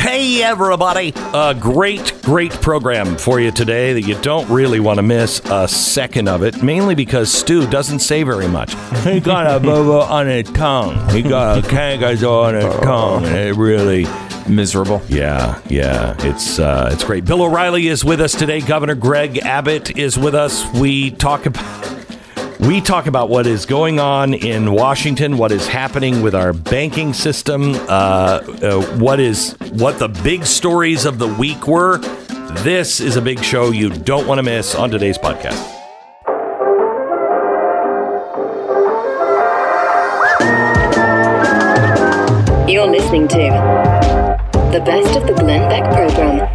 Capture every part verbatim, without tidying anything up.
Hey, everybody. A great, great program for you today that you don't really want to miss a second of it, mainly because Stu doesn't say very much. He got a bubble on his tongue. He got a kangaroo on his tongue. And it really... miserable. Yeah, yeah. It's uh, it's great. Bill O'Reilly is with us today. Governor Greg Abbott is with us. We talk about... We talk about what is going on in Washington, what is happening with our banking system, uh, uh, what is what the big stories of the week were. This is a big show you don't want to miss on today's podcast. You're listening to the best of the Glenn Beck program.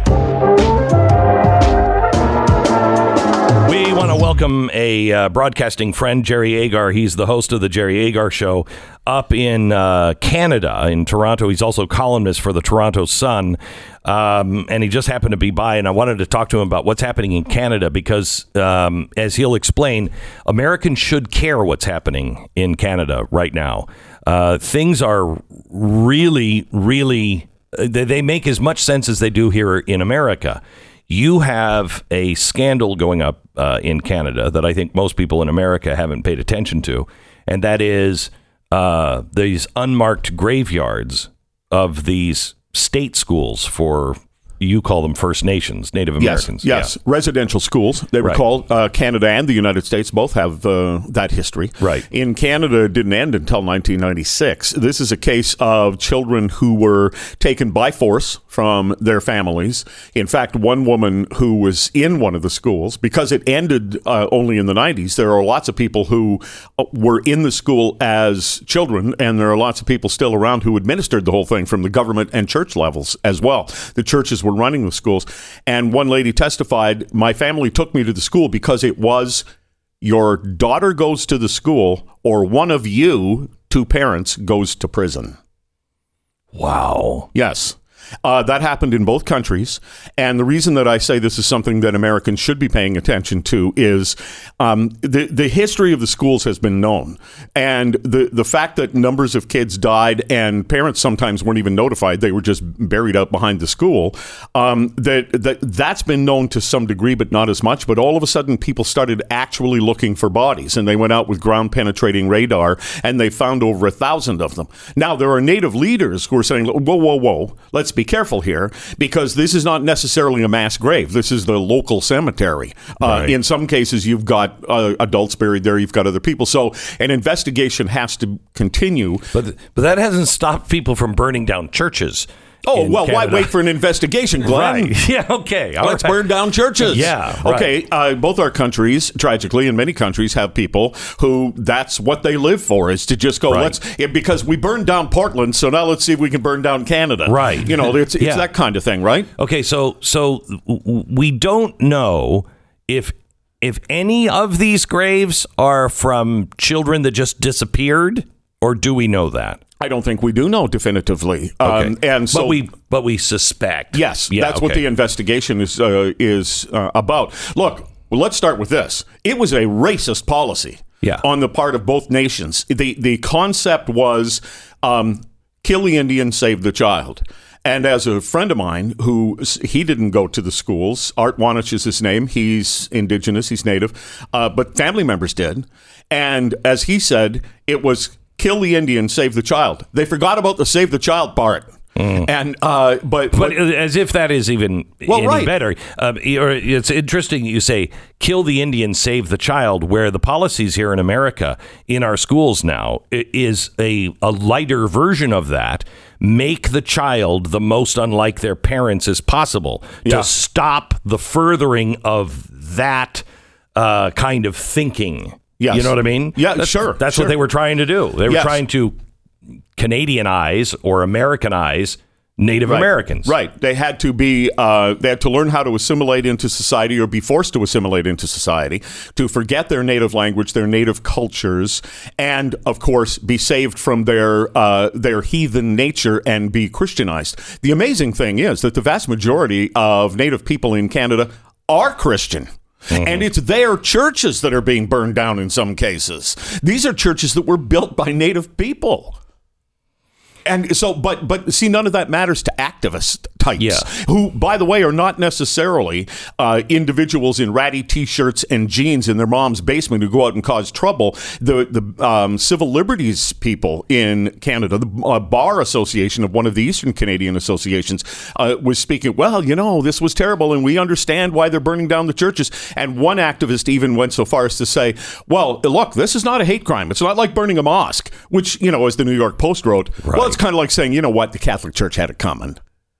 We want to welcome a uh, broadcasting friend, Jerry Agar. He's the host of the Jerry Agar Show up in uh, Canada, in Toronto. He's also columnist for the Toronto Sun, um, and he just happened to be by, and I wanted to talk to him about what's happening in Canada because, um, as he'll explain, Americans should care what's happening in Canada right now. Uh, things are really, really, they, they make as much sense as they do here in America. You have a scandal going up uh, in Canada that I think most people in America haven't paid attention to, and that is uh, these unmarked graveyards of these state schools for, you call them First Nations, Native Americans. Yes, yes. Yeah. Residential schools, they were right. called. Uh, Canada and the United States both have uh, that history. Right. In Canada, it didn't end until nineteen ninety-six. This is a case of children who were taken by force from their families. In fact, one woman who was in one of the schools, because it ended uh, only in the nineties, there are lots of people who were in the school as children, and there are lots of people still around who administered the whole thing from the government and church levels as well. The churches were running the schools. And one lady testified, my family took me to the school because it was your daughter goes to the school or one of you, two parents, goes to prison. Wow. Yes. Uh, that happened in both countries. And the reason that I say this is something that Americans should be paying attention to is um, the, the history of the schools has been known. And the, the fact that numbers of kids died and parents sometimes weren't even notified, they were just buried out behind the school, um, that, that that's been known to some degree, but not as much. But all of a sudden, people started actually looking for bodies. And they went out with ground-penetrating radar, and they found over a thousand of them. Now, there are Native leaders who are saying, whoa, whoa, whoa, let's be careful here, because this is not necessarily a mass grave. This is the local cemetery. Uh, right. In some cases, you've got uh, adults buried there. You've got other people. So an investigation has to continue. But but that hasn't stopped people from burning down churches. Oh, well, Canada. why wait for an investigation, Glenn? Right. Yeah, okay. All Let's right. burn down churches. Yeah, right. Okay, uh, both our countries, tragically, in many countries, have people who that's what they live for, is to just go, right. let's, yeah, because we burned down Portland, so now let's see if we can burn down Canada. Right. You know, it's, it's yeah. that kind of thing, right? Okay, so so we don't know if if any of these graves are from children that just disappeared, or do we know that? I don't think we do know definitively. Okay. Um, and so but we but we suspect. Yes, yeah, that's okay. what the investigation is uh, is uh, about. Look, well, let's start with this. It was a racist policy yeah. on the part of both nations. The the concept was um, kill the Indian, save the child. And as a friend of mine who, he didn't go to the schools, Art Wanich is his name, he's indigenous, he's native, uh, but family members did. And as he said, it was kill the Indian, save the child. They forgot about the save the child part. Mm. And uh, but, but but as if that is even well, any right. better. Um, it's interesting you say kill the Indian, save the child, where the policies here in America in our schools now is a, a lighter version of that. Make the child the most unlike their parents as possible yeah. to stop the furthering of that uh, kind of thinking. Yes. You know what I mean? Yeah, that's, sure. That's sure. what they were trying to do. They were yes. trying to Canadianize or Americanize Native right. Americans. Right. They had to be, uh, they had to learn how to assimilate into society or be forced to assimilate into society, to forget their native language, their native cultures, and, of course, be saved from their, uh, their heathen nature and be Christianized. The amazing thing is that the vast majority of Native people in Canada are Christian. Mm-hmm. And it's their churches that are being burned down in some cases. These are churches that were built by Native people. And so, but but see, none of that matters to activist types, Yeah. who, by the way, are not necessarily uh, individuals in ratty T-shirts and jeans in their mom's basement who go out and cause trouble. The the um, civil liberties people in Canada, the uh, Bar Association of one of the Eastern Canadian associations, uh, was speaking, well, you know, this was terrible, and we understand why they're burning down the churches. And one activist even went so far as to say, well, look, this is not a hate crime. It's not like burning a mosque, which, you know, as the New York Post wrote, Right. well, it's kind of like saying, you know what, the Catholic Church had it coming.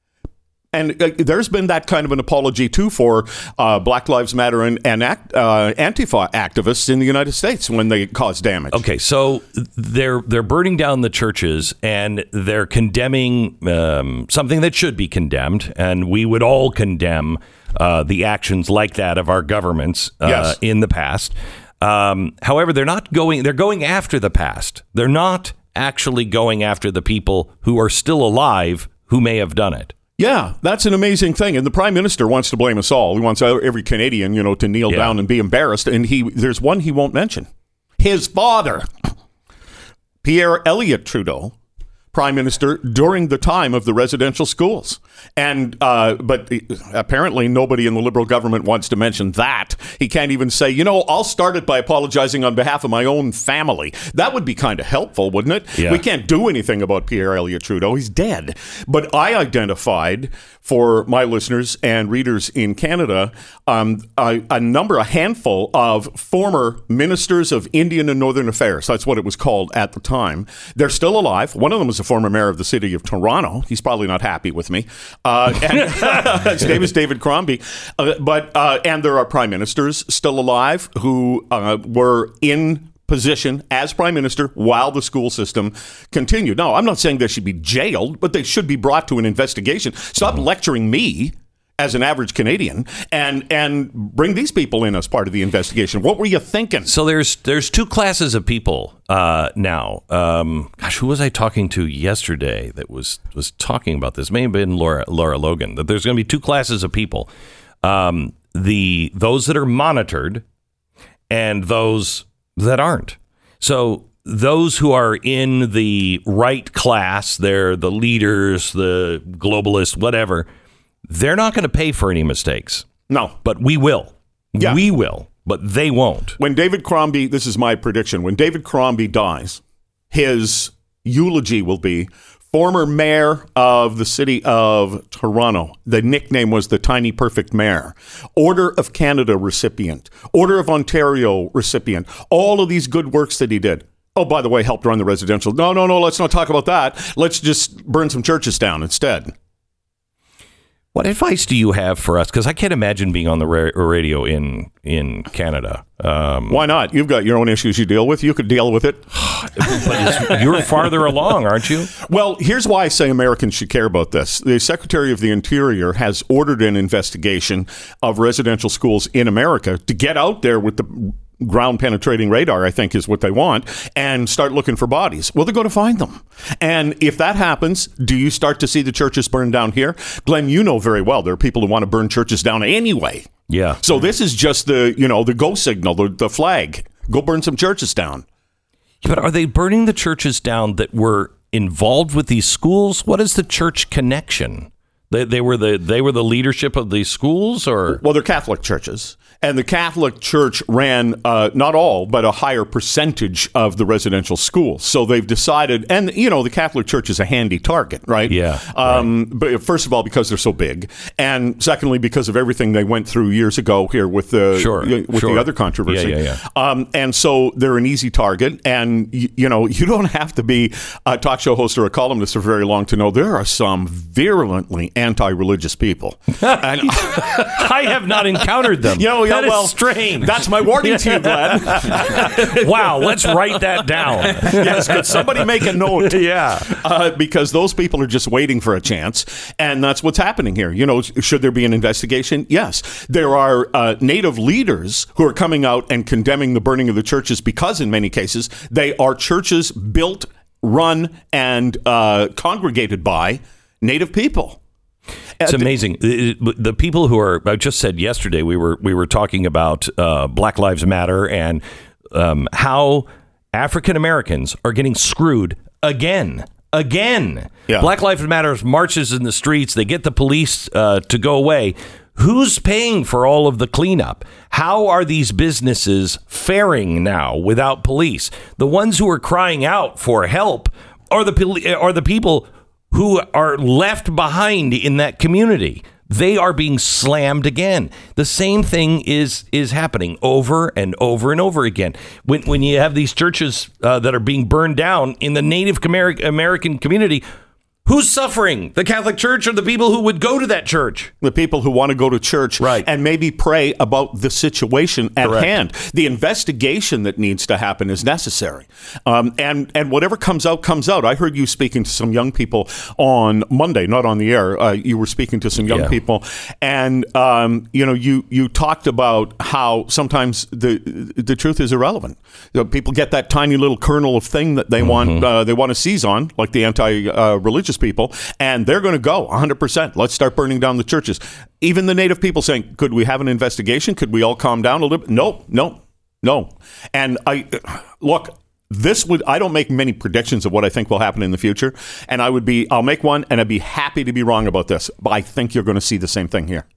And uh, there's been that kind of an apology, too, for uh, Black Lives Matter and, and act, uh, Antifa activists in the United States when they cause damage. Okay, so they're they're burning down the churches and they're condemning um, something that should be condemned, and we would all condemn uh, the actions like that of our governments uh, Yes. in the past. Um, however, they're not going. They're going after the past. They're not actually going after the people who are still alive who may have done it. Yeah, that's an amazing thing. And the Prime Minister wants to blame us all. He wants every Canadian, you know, to kneel Yeah. down and be embarrassed. And he there's one he won't mention. His father, Pierre Elliott Trudeau, Prime Minister during the time of the residential schools. And uh, but apparently nobody in the Liberal government wants to mention that. He can't even say, you know, I'll start it by apologizing on behalf of my own family. That would be kind of helpful, wouldn't it? Yeah. We can't do anything about Pierre Elliott Trudeau. He's dead. But I identified for my listeners and readers in Canada um, a, a number, a handful of former ministers of Indian and Northern Affairs. That's what it was called at the time. They're still alive. One of them was a former mayor of the city of Toronto. He's probably not happy with me. Uh, and his name is David Crombie. Uh, but uh, and there are prime ministers still alive who uh, were in position as prime minister while the school system continued. Now, I'm not saying they should be jailed, but they should be brought to an investigation. Stop lecturing me as an average Canadian and and bring these people in as part of the investigation. What were you thinking? So there's there's two classes of people uh, now. Um, gosh, who was I talking to yesterday that was was talking about this? May have been Laura Laura Logan. That there's going to be two classes of people: um, the those that are monitored and those that aren't. So those who are in the right class, they're the leaders, the globalists, whatever. They're not going to pay for any mistakes. No. But we will. Yeah. We will. But they won't. When David Crombie, this is my prediction, when David Crombie dies, his eulogy will be former mayor of the city of Toronto. The nickname was the Tiny Perfect Mayor. Order of Canada recipient. Order of Ontario recipient. All of these good works that he did. Oh, by the way, helped run the residential. No, no, no, let's not talk about that. Let's just burn some churches down instead. What advice do you have for us? Because I can't imagine being on the ra- radio in in Canada. Um, Why not? You've got your own issues you deal with. You could deal with it. but it's, you're farther along, aren't you? Well, here's why I say Americans should care about this. The Secretary of the Interior has ordered an investigation of residential schools in America to get out there with the ground penetrating radar, I think is what they want, and start looking for bodies. Well, they're going to find them. And if that happens, do you start to see the churches burn down here? Glenn, you know very well there are people who want to burn churches down anyway. Yeah. So this is just the, you know, the go signal, the, the flag. Go burn some churches down. But are they burning the churches down that were involved with these schools? What is the church connection? They, they were the they were the leadership of these schools, or well, they're Catholic churches, and the Catholic Church ran uh, not all, but a higher percentage of the residential schools. So they've decided, and you know, the Catholic Church is a handy target, right? Yeah. Um, right. But first of all, because they're so big, and secondly, because of everything they went through years ago here with the sure, with sure. the other controversy. Yeah, yeah, yeah. Um, and so they're an easy target, and you, you know, you don't have to be a talk show host or a columnist for very long to know there are some virulently anti-religious people. And, I have not encountered them. You know, yeah, that is well, strange. That's my warning to you, Glenn. Wow, let's write that down. Yes, could somebody make a note? Yeah. Uh, because those people are just waiting for a chance, and that's what's happening here. You know, should there be an investigation? Yes. There are uh, Native leaders who are coming out and condemning the burning of the churches because, in many cases, they are churches built, run, and uh, congregated by Native people. It's amazing. The, the people who are, I just said yesterday, we were we were talking about uh, Black Lives Matter and um, how African Americans are getting screwed again. again. Yeah. Black Lives Matter marches in the streets. They get the police uh, to go away. Who's paying for all of the cleanup? How are these businesses faring now without police? The ones who are crying out for help are the poli- are the people who are left behind in that community. They are being slammed again. The same thing is is happening over and over and over again. When when you have these churches uh, that are being burned down in the Native Ameri- American community, who's suffering? The Catholic Church or the people who would go to that church? The people who want to go to church Right. and maybe pray about the situation at Correct. hand. The investigation that needs to happen is necessary. Um, and, and whatever comes out, comes out. I heard you speaking to some young people on Monday, not on the air. Uh, you were speaking to some young Yeah. people. And, um, you know, you, you talked about how sometimes the the truth is irrelevant. You know, people get that tiny little kernel of thing that they Mm-hmm. want uh, they want to seize on, like the anti-religious uh, people, and they're going to go one hundred percent. Let's start burning down the churches. Even the Native people saying, could we have an investigation? Could we all calm down a little bit? No, no, no. And I look, this would, I don't make many predictions of what I think will happen in the future. And I would be, I'll make one and I'd be happy to be wrong about this. But I think you're going to see the same thing here.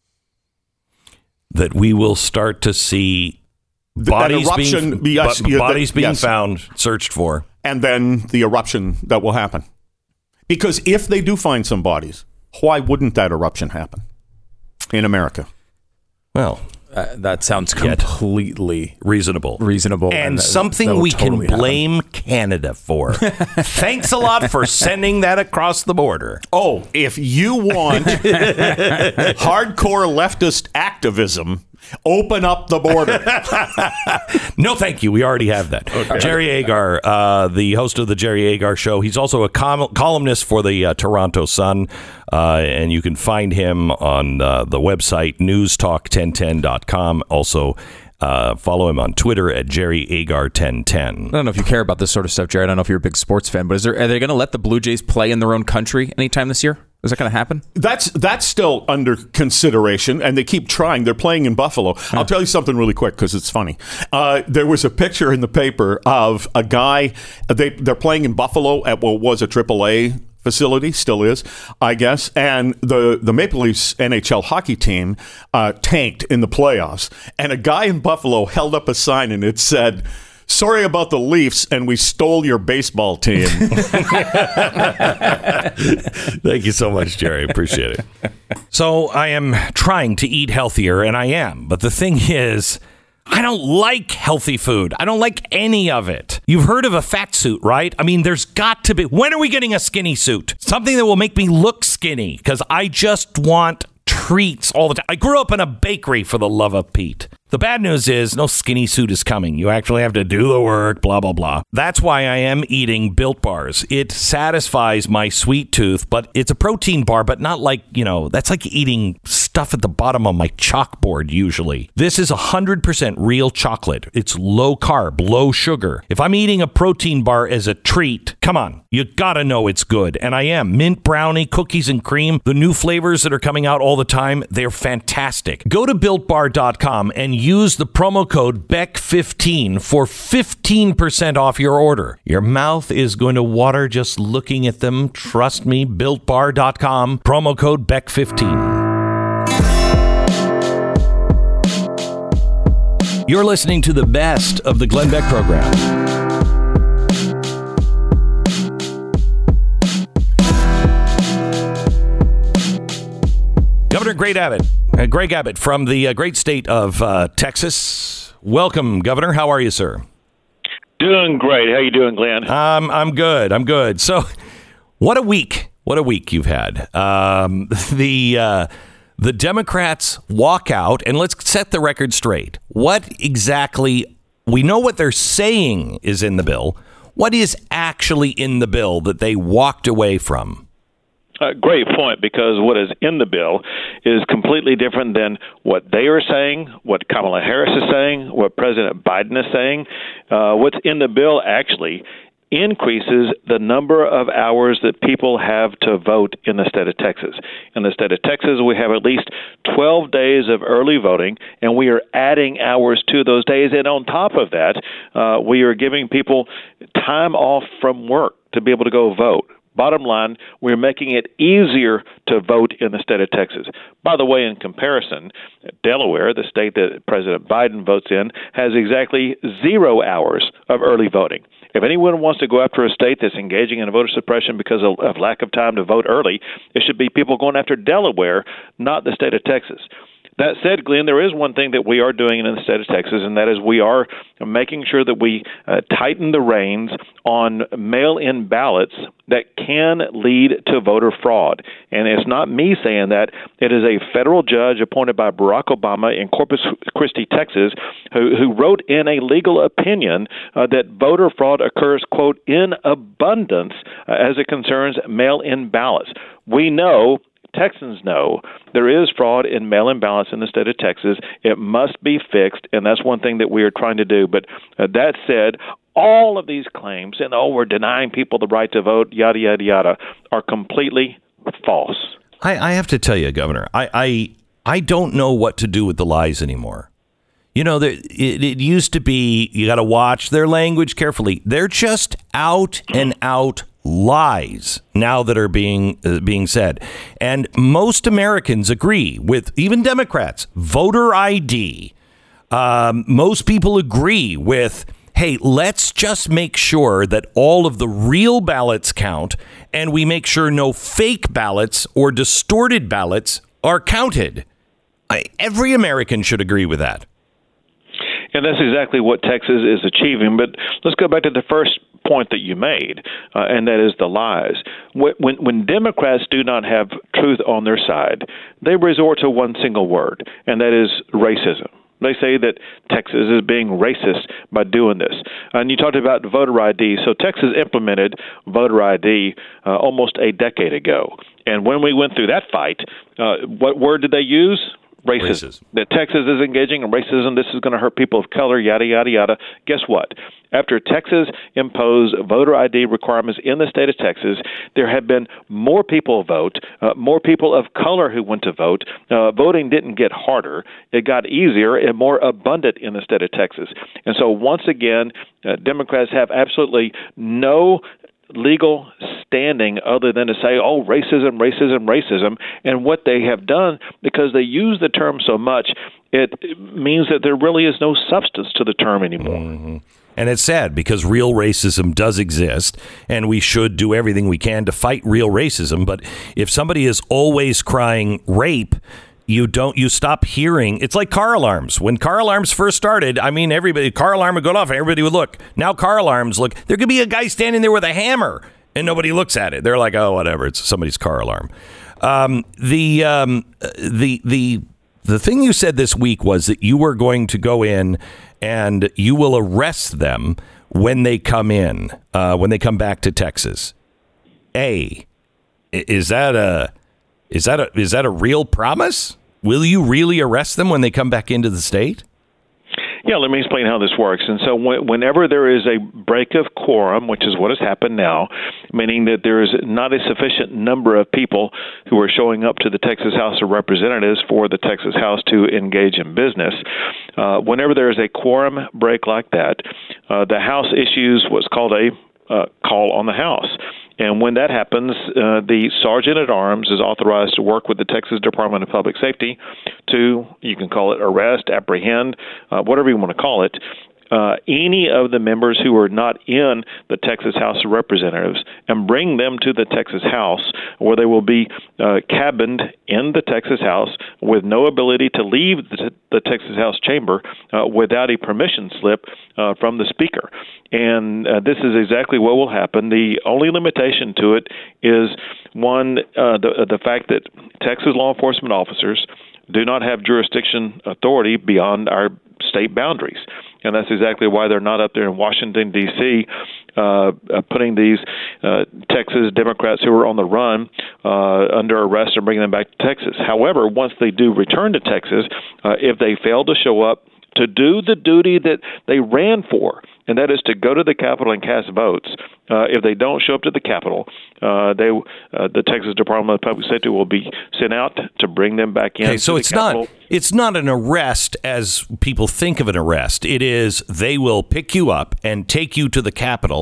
That we will start to see Th- bodies that eruption, being, yes, bo- yeah, bodies that- being yes. found, searched for. And then the eruption that will happen. Because if they do find some bodies, why wouldn't that eruption happen in America? Well, Uh, that sounds Yet. completely reasonable. reasonable. And that- something that will we totally can happen. blame Canada for. Thanks a lot for sending that across the border. Oh, if you want hardcore leftist activism, open up the border. No, thank you. We already have that. Jerry Agar, uh, the host of the Jerry Agar Show. He's also a com- columnist for the uh, Toronto Sun, uh, and you can find him on uh, the website news talk ten ten dot com. Also, uh, follow him on Twitter at Jerry Agar ten ten. I don't know if you care about this sort of stuff, Jared. I don't know if you're a big sports fan, but is there, are they going to let the Blue Jays play in their own country anytime this year? Is that going to happen? That's that's still under consideration, and they keep trying. They're playing in Buffalo. I'll tell you something really quick because it's funny. Uh, there was a picture in the paper of a guy. They they're playing in Buffalo at what was a triple A facility, still is, I guess. And the the Maple Leafs N H L hockey team uh, tanked in the playoffs, and a guy in Buffalo held up a sign and it said, "Sorry about the Leafs, and we stole your baseball team." Thank you so much, Jerry. Appreciate it. So I am trying to eat healthier, and I am. But the thing is, I don't like healthy food. I don't like any of it. You've heard of a fat suit, right? I mean, there's got to be. When are we getting a skinny suit? Something that will make me look skinny, because I just want treats all the time. I grew up in a bakery, for the love of Pete. The bad news is no skinny suit is coming. You actually have to do the work, blah, blah, blah. That's why I am eating Built Bars. It satisfies my sweet tooth, but it's a protein bar, but not like, you know, that's like eating stuff at the bottom of my chalkboard usually. This is one hundred percent real chocolate. It's low carb, low sugar. If I'm eating a protein bar as a treat, come on, you gotta know it's good. And I am. Mint brownie, cookies and cream, the new flavors that are coming out all the time, they're fantastic. Go to built bar dot com and use the promo code B E C fifteen for fifteen percent off your order. Your mouth is going to water just looking at them. Trust me, built bar dot com, promo code B E C fifteen. You're listening to the best of the Glenn Beck program. Governor Greg Abbott, uh, Greg Abbott from the uh, great state of uh, Texas. Welcome, Governor. How are you, sir? Doing great. How you doing, Glenn? Um, I'm good. I'm good. So, what a week! What a week you've had. Um, the uh, the Democrats walk out, and let's set the record straight. What exactly? We know what they're saying is in the bill. What is actually in the bill that they walked away from? Uh, great point, because what is in the bill is completely different than what they are saying, what Kamala Harris is saying, what President Biden is saying. Uh, what's in the bill actually increases the number of hours that people have to vote in the state of Texas. In the state of Texas, we have at least twelve days of early voting, and we are adding hours to those days. And on top of that, uh, we are giving people time off from work to be able to go vote. Bottom line, we're making it easier to vote in the state of Texas. By the way, in comparison, Delaware, the state that President Biden votes in, has exactly zero hours of early voting. If anyone wants to go after a state that's engaging in voter suppression because of, of lack of time to vote early, it should be people going after Delaware, not the state of Texas. That said, Glenn, there is one thing that we are doing in the state of Texas, and that is we are making sure that we uh, tighten the reins on mail-in ballots that can lead to voter fraud. And it's not me saying that. It is a federal judge appointed by Barack Obama in Corpus Christi, Texas, who, who wrote in a legal opinion uh, that voter fraud occurs, quote, in abundance uh, as it concerns mail-in ballots. We know Texans know there is fraud in mail-in ballots in the state of Texas. It must be fixed, and that's one thing that we are trying to do. But uh, that said, all of these claims, and oh, we're denying people the right to vote, yada, yada, yada, are completely false. I, I have to tell you, Governor, I, I I don't know what to do with the lies anymore. You know, there, it, it used to be you got to watch their language carefully. They're just out and out lies now that are being uh, being said. And most Americans agree with, even Democrats, voter I D. Um, most people agree with, hey, let's just make sure that all of the real ballots count and we make sure no fake ballots or distorted ballots are counted. I, every American should agree with that. And that's exactly what Texas is achieving. But let's go back to the first point that you made, uh, and that is the lies. When, when Democrats do not have truth on their side, they resort to one single word, and that is racism. They say that Texas is being racist by doing this. And you talked about voter I D. So Texas implemented voter I D uh, almost a decade ago. And when we went through that fight, uh, what word did they use? Racism. Racism. That Texas is engaging in racism. This is going to hurt people of color, yada, yada, yada. Guess what? After Texas imposed voter I D requirements in the state of Texas, there have been more people vote, uh, more people of color who went to vote. Uh, voting didn't get harder. It got easier and more abundant in the state of Texas. And so once again, uh, Democrats have absolutely no legal standing other than to say, oh, racism, racism, racism. And what they have done, because they use the term so much, it means that there really is no substance to the term anymore. Mm-hmm. And it's sad because real racism does exist, and we should do everything we can to fight real racism. But if somebody is always crying rape, you don't, you stop hearing. It's like car alarms. When car alarms first started, I mean, everybody, car alarm would go off and everybody would look. Now car alarms look, there could be a guy standing there with a hammer and nobody looks at it. They're like, oh, whatever. It's somebody's car alarm. Um, the, um, the, the, the thing you said this week was that you were going to go in and you will arrest them when they come in, uh, when they come back to Texas. A, is that a, Is that a is that a real promise? Will you really arrest them when they come back into the state? Yeah, let me explain how this works. And so w- whenever there is a break of quorum, which is what has happened now, meaning that there is not a sufficient number of people who are showing up to the Texas House of Representatives for the Texas House to engage in business, uh, whenever there is a quorum break like that, uh, the House issues what's called a uh, call on the House. And when that happens, uh, the Sergeant at Arms is authorized to work with the Texas Department of Public Safety to, you can call it arrest, apprehend, uh, whatever you want to call it, uh, any of the members who are not in the Texas House of Representatives and bring them to the Texas House, where they will be uh, cabined in the Texas House with no ability to leave the, the Texas House chamber uh, without a permission slip uh, from the Speaker. And uh, this is exactly what will happen. The only limitation to it is, one, uh, the, the fact that Texas law enforcement officers do not have jurisdiction authority beyond our state boundaries. And that's exactly why they're not up there in Washington, D C, uh, uh, putting these uh, Texas Democrats who are on the run uh, under arrest and bringing them back to Texas. However, once they do return to Texas, uh, if they fail to show up to do the duty that they ran for, and that is to go to the Capitol and cast votes. Uh, if they don't show up to the Capitol, uh, they uh, the Texas Department of Public Safety will be sent out to bring them back in. Okay, so it's not it's not an arrest as people think of an arrest. It is they will pick you up and take you to the Capitol,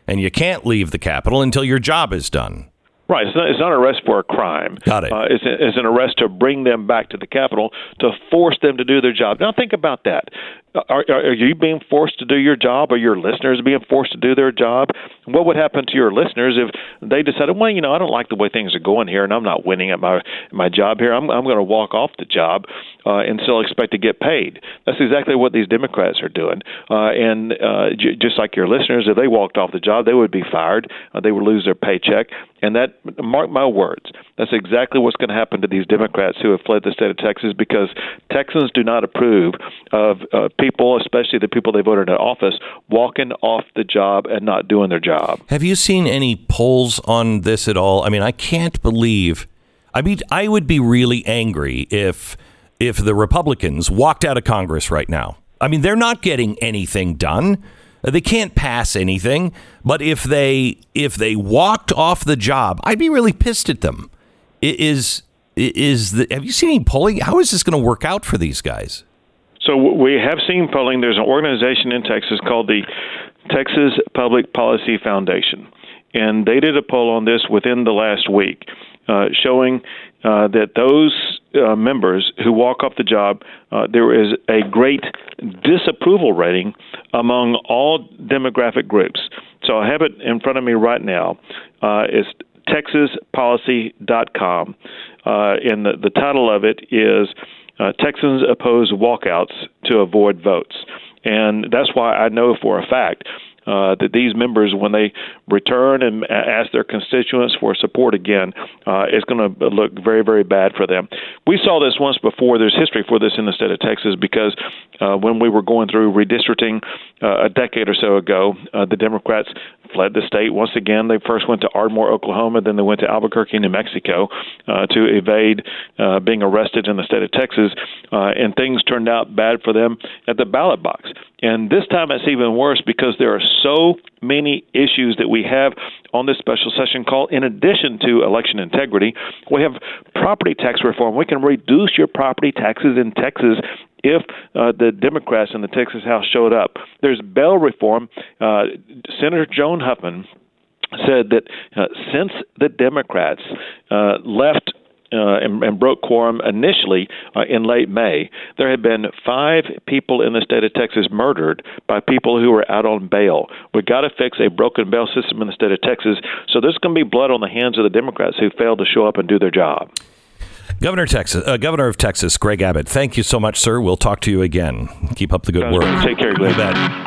and you can't leave the Capitol until your job is done. Right. It's not, it's not an arrest for a crime. Got it. Uh, it's, a, it's an arrest to bring them back to the Capitol, to force them to do their job. Now, think about that. Are, are, are you being forced to do your job? Are your listeners being forced to do their job? What would happen to your listeners if they decided, well, you know, I don't like the way things are going here, and I'm not winning at my my job here. I'm, I'm going to walk off the job uh, and still expect to get paid. That's exactly what these Democrats are doing. Uh, and uh, j- just like your listeners, if they walked off the job, they would be fired. Uh, they would lose their paycheck. And that, mark my words, that's exactly what's going to happen to these Democrats who have fled the state of Texas, because Texans do not approve of uh, people, especially the people they voted in office, walking off the job and not doing their job. Have you seen any polls on this at all? I mean, I can't believe. I mean, I would be really angry if if the Republicans walked out of Congress right now. I mean, they're not getting anything done. They can't pass anything. But if they if they walked off the job, I'd be really pissed at them. It is is the have you seen any polling? How is this going to work out for these guys? So we have seen polling. There's an organization in Texas called the Texas Public Policy Foundation, and they did a poll on this within the last week, uh, showing uh, that those uh, members who walk off the job, uh, there is a great disapproval rating among all demographic groups. So I have it in front of me right now. Uh, it's texas policy dot com, uh, and the, the title of it is uh, Texans Oppose Walkouts to Avoid Votes. And that's why I know for a fact uh, that these members, when they return and ask their constituents for support again, uh, it's going to look very, very bad for them. We saw this once before. There's history for this in the state of Texas, because uh, when we were going through redistricting uh, a decade or so ago, uh, the Democrats fled the state once again. They first went to Ardmore, Oklahoma, then they went to Albuquerque, New Mexico, uh, to evade uh, being arrested in the state of Texas, uh, and things turned out bad for them at the ballot box. And this time it's even worse, because there are so many issues that we have on this special session call. In addition to election integrity, we have property tax reform. We can reduce your property taxes in Texas if uh, the Democrats in the Texas House showed up. There's bail reform. Uh, Senator Joan Huffman said that uh, since the Democrats uh, left Uh, and, and broke quorum initially uh, in late May, there had been five people in the state of Texas murdered by people who were out on bail. We've got to fix a broken bail system in the state of Texas. So there's going to be blood on the hands of the Democrats who failed to show up and do their job. Governor Texas, uh, Governor of Texas, Greg Abbott, thank you so much, sir. We'll talk to you again. Keep up the good Sounds work. Good. Take care, Glenn.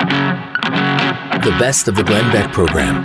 The best of the Glenn Beck program.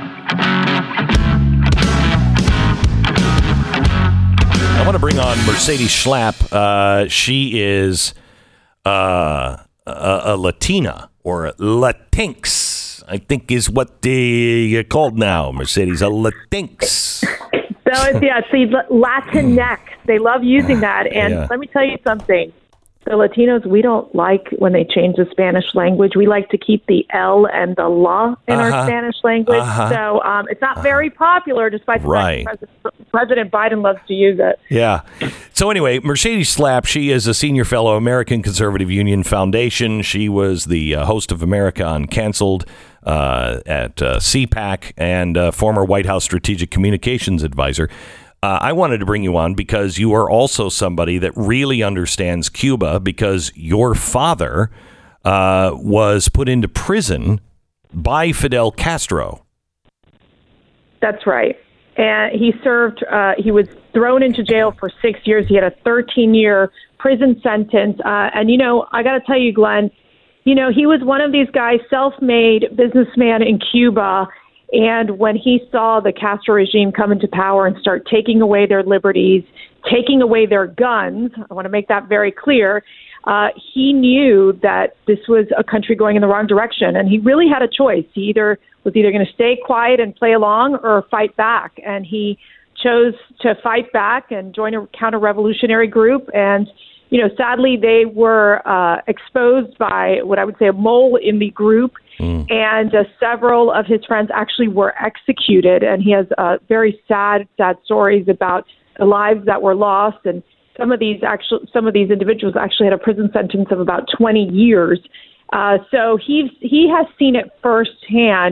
I want to bring on Mercedes Schlapp. Uh, she is uh, a, a Latina, or Latinx, I think is what they called now, Mercedes, a Latinx. So it's, yeah, see, Latinx. They love using that. And Yeah. let me tell you something. The Latinos, we don't like when they change the Spanish language. We like to keep the L and the la in Uh-huh. our Spanish language. Uh-huh. So um, it's not very popular, despite the Right. fact that President, President Biden loves to use it. Yeah. So anyway, Mercedes Schlapp, she is a senior fellow, American Conservative Union Foundation. She was the uh, host of America Uncanceled uh, at uh, C PAC, and uh, former White House Strategic Communications Advisor. Uh, I wanted to bring you on because you are also somebody that really understands Cuba, because your father uh, was put into prison by Fidel Castro. That's right. And he served, uh, he was thrown into jail for six years. He had a thirteen-year prison sentence. Uh, and, you know, I got to tell you, Glenn, you know, he was one of these guys, self-made businessman in Cuba. And when he saw the Castro regime come into power and start taking away their liberties, taking away their guns, I want to make that very clear, uh, he knew that this was a country going in the wrong direction. And he really had a choice. He either was either going to stay quiet and play along or fight back. And he chose to fight back and join a counter-revolutionary group. And, you know, sadly, they were uh, exposed by what I would say a mole in the group. Mm. And uh, several of his friends actually were executed. And he has uh, very sad, sad stories about the lives that were lost. And some of these actual, some of these individuals actually had a prison sentence of about twenty years. Uh, so he he has seen it firsthand.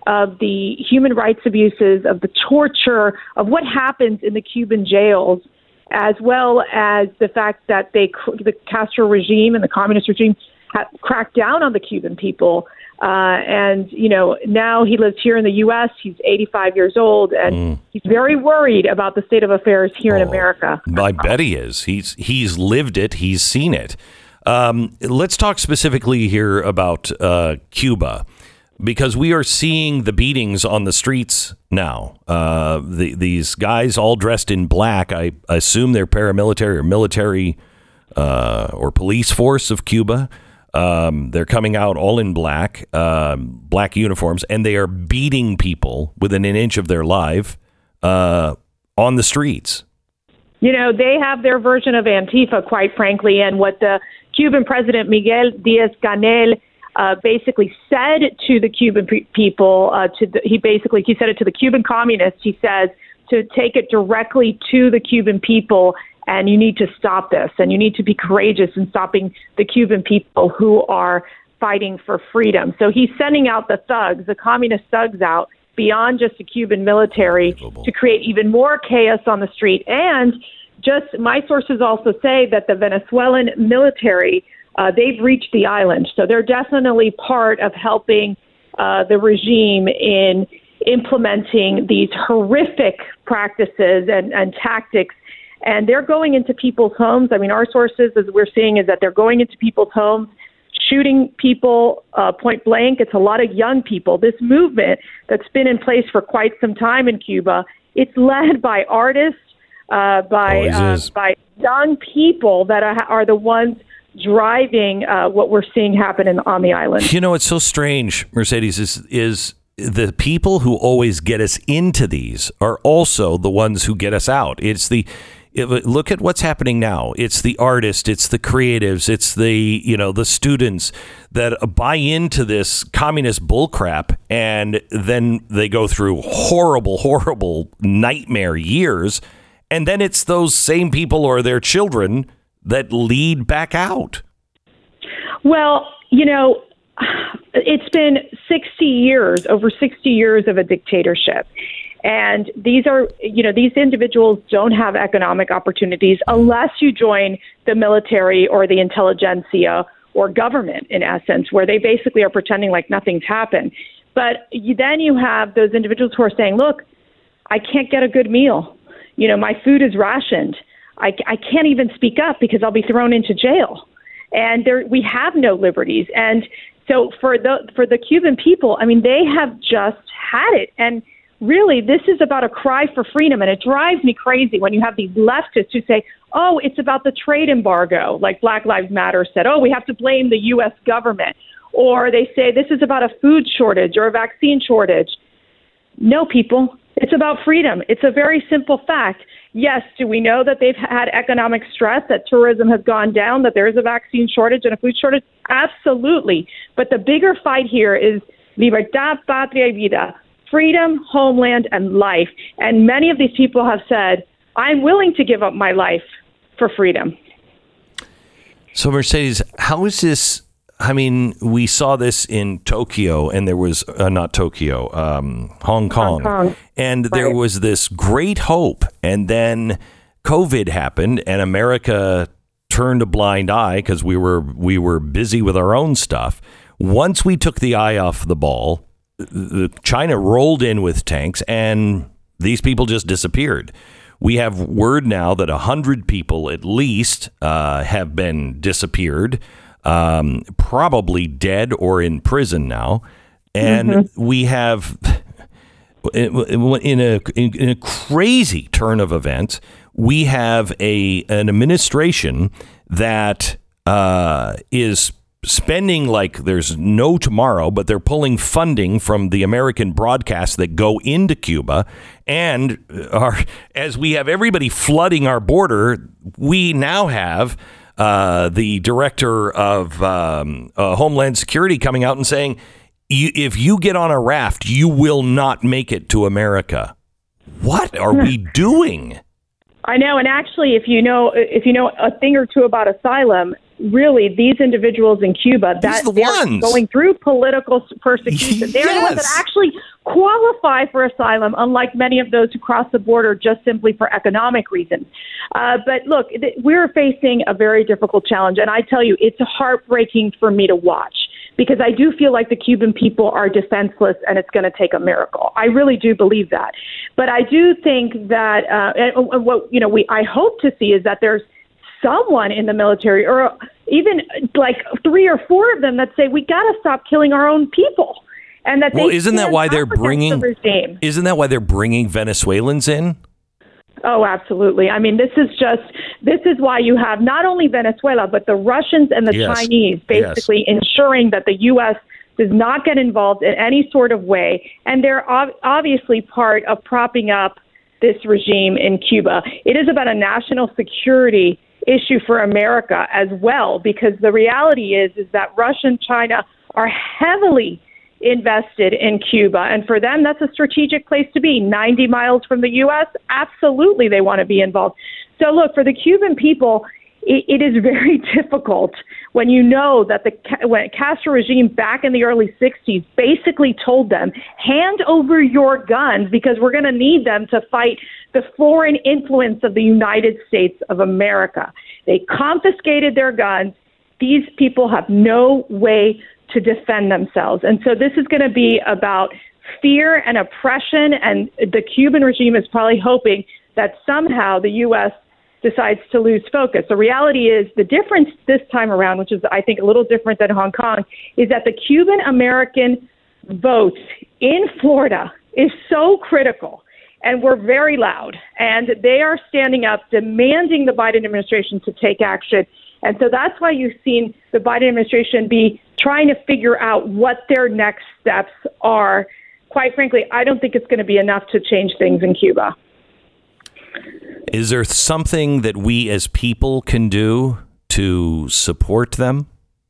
of the human rights abuses, of the torture, of what happens in the Cuban jails, as well as the fact that they, the Castro regime and the communist regime ha- cracked down on the Cuban people. Uh, and, you know, now he lives here in the U S. He's eighty-five years old, and mm. he's very worried about the state of affairs here oh, in America. I bet he is. He's he's lived it. He's seen it. Um, let's talk specifically here about uh, Cuba, because we are seeing the beatings on the streets now. Uh, the, these guys all dressed in black, I assume they're paramilitary or military uh, or police force of Cuba. Um, they're coming out all in black, um, black uniforms, and they are beating people within an inch of their life uh, on the streets. You know, they have their version of Antifa, quite frankly, and what the Cuban president Miguel Díaz-Canel uh, basically said to the Cuban pe- people, uh, to the, he basically he said it to the Cuban communists. He says to take it directly to the Cuban people. And you need to stop this, and you need to be courageous in stopping the Cuban people who are fighting for freedom. So he's sending out the thugs, the communist thugs out beyond just the Cuban military to create even more chaos on the street. And just my sources also say that the Venezuelan military, uh, they've reached the island. So they're definitely part of helping uh, the regime in implementing these horrific practices and, and tactics. And they're going into people's homes. I mean, our sources, as we're seeing, is that they're going into people's homes, shooting people uh, point blank. It's a lot of young people. This movement that's been in place for quite some time in Cuba, it's led by artists, uh, by oh, uh, by young people that are, are the ones driving uh, what we're seeing happen in, on the island. You know, it's so strange, Mercedes, is is the people who always get us into these are also the ones who get us out. It's the It, look at what's happening now. It's the artists, it's the creatives, it's the, you know, the students that buy into this communist bullcrap, and then they go through horrible, horrible nightmare years. And then it's those same people or their children that lead back out. Well, you know, it's been sixty years, over sixty years of a dictatorship. And these are, you know, these individuals don't have economic opportunities unless you join the military or the intelligentsia or government, in essence, where they basically are pretending like nothing's happened. But you, then you have those individuals who are saying, look, I can't get a good meal. You know, my food is rationed. I, I can't even speak up because I'll be thrown into jail. And there, we have no liberties. And so for the for the Cuban people, I mean, they have just had it. And really, this is about a cry for freedom, and it drives me crazy when you have these leftists who say, oh, it's about the trade embargo, like Black Lives Matter said, oh, we have to blame the U S government, or they say this is about a food shortage or a vaccine shortage. No, people, it's about freedom. It's a very simple fact. Yes, do we know that they've had economic stress, that tourism has gone down, that there is a vaccine shortage and a food shortage? Absolutely. But the bigger fight here is libertad, patria y vida. Freedom, homeland, and life. And many of these people have said, I'm willing to give up my life for freedom. So, Mercedes, how is this? I mean, we saw this in Tokyo, and there was uh, not Tokyo, um, Hong Kong. Hong Kong. And there right. was this great hope. And then COVID happened, and America turned a blind eye because we were we were busy with our own stuff. Once we took the eye off the ball, China rolled in with tanks, and these people just disappeared. We have word now that a hundred people at least uh, have been disappeared, um, probably dead or in prison now. And mm-hmm. we have, in a in a crazy turn of events, we have a an administration that uh, is spending like there's no tomorrow, but they're pulling funding from the American broadcasts that go into Cuba. And are, as we have everybody flooding our border, we now have uh, the director of um, uh, Homeland Security coming out and saying, if you get on a raft, you will not make it to America. What are we doing? I know. And actually, if you know if you know a thing or two about asylum, really these individuals in Cuba that the they're ones. going through political persecution. They're the ones that Yes. actually qualify for asylum, unlike many of those who cross the border just simply for economic reasons. Uh, but look, th- we're facing a very difficult challenge, and I tell you, it's heartbreaking for me to watch because I do feel like the Cuban people are defenseless and it's going to take a miracle. I really do believe that. But I do think that uh, and, and what you know we I hope to see is that there's someone in the military or even like three or four of them that say we got to stop killing our own people. And that Well, they isn't that stand why they're up against bringing? the regime. Isn't that why they're bringing Venezuelans in? Oh, absolutely. I mean, this is just this is why you have not only Venezuela, but the Russians and the Yes. Chinese basically Yes. ensuring that the U S does not get involved in any sort of way. And they're ob- obviously part of propping up this regime in Cuba. It is about a national security issue for America as well, because the reality is, is that Russia and China are heavily invested in Cuba. And for them, that's a strategic place to be. ninety miles from the U S, absolutely they want to be involved. So look, for the Cuban people, it, it is very difficult when you know that the when Castro regime back in the early sixties basically told them, hand over your guns because we're going to need them to fight the foreign influence of the United States of America. They confiscated their guns. These people have no way to defend themselves. And so this is going to be about fear and oppression, and the Cuban regime is probably hoping that somehow the U S decides to lose focus. The reality is the difference this time around, which is I think a little different than Hong Kong, is that the Cuban American vote in Florida is so critical, and we're very loud, and they are standing up demanding the Biden administration to take action. And so that's why you've seen the Biden administration be trying to figure out what their next steps are. Quite frankly, I don't think it's going to be enough to change things in Cuba. Is there something that we as people can do to support them?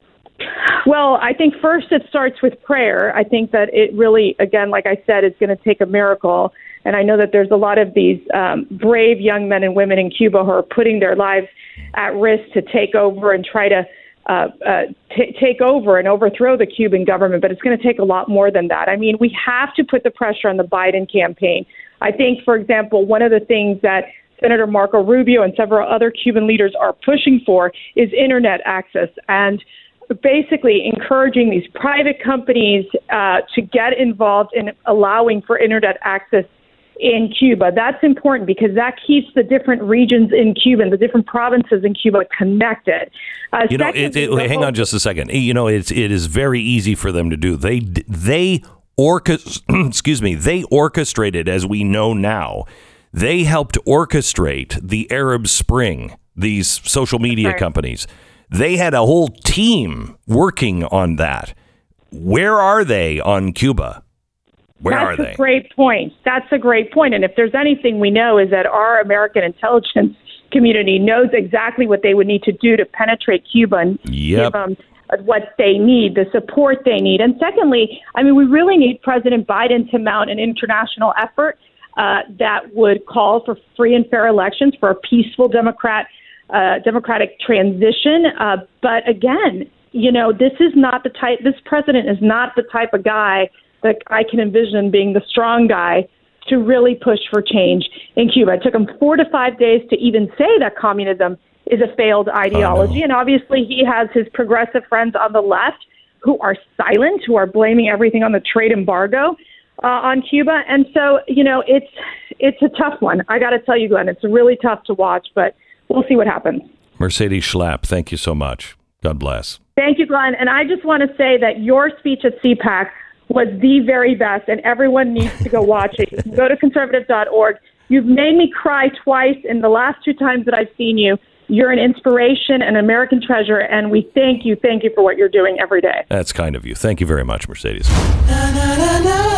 Well, I think first it starts with prayer. I think that it really, again, like I said, it's going to take a miracle. And I know that there's a lot of these um, brave young men and women in Cuba who are putting their lives at risk to take over and try to uh, uh, t- take over and overthrow the Cuban government. But it's going to take a lot more than that. I mean, we have to put the pressure on the Biden campaign. I think, for example, one of the things that Senator Marco Rubio and several other Cuban leaders are pushing for is internet access and basically encouraging these private companies uh, to get involved in allowing for internet access in Cuba. That's important because that keeps the different regions in Cuba and the different provinces in Cuba connected. Uh, You know, it, it, hang on just a second. You know, it's it is very easy for them to do. They they orchest- excuse me, they orchestrated, as we know now. They helped orchestrate the Arab Spring. These social media right. companies. They had a whole team working on that. Where are they on Cuba? Where That's are they? That's a great point. That's a great point. And if there's anything we know is that our American intelligence community knows exactly what they would need to do to penetrate Cuba and Yep. give them what they need, the support they need. And secondly, I mean, we really need President Biden to mount an international effort uh, that would call for free and fair elections, for a peaceful Democrat, uh, democratic transition. Uh, but again, you know, this is not the type, this president is not the type of guy that I can envision being the strong guy to really push for change in Cuba. It took him four to five days to even say that communism is a failed ideology. And obviously he has his progressive friends on the left who are silent, who are blaming everything on the trade embargo uh, on Cuba. And so, you know, it's it's a tough one. I got to tell you, Glenn, it's really tough to watch, but we'll see what happens. Mercedes Schlapp, thank you so much. God bless. Thank you, Glenn. And I just want to say that your speech at C PAC was the very best, and everyone needs to go watch it. You can go to conservative dot org. You've made me cry twice in the last two times that I've seen you. You're an inspiration, an American treasure, and we thank you, thank you for what you're doing every day. That's kind of you. Thank you very much, Mercedes. Na, na, na, na.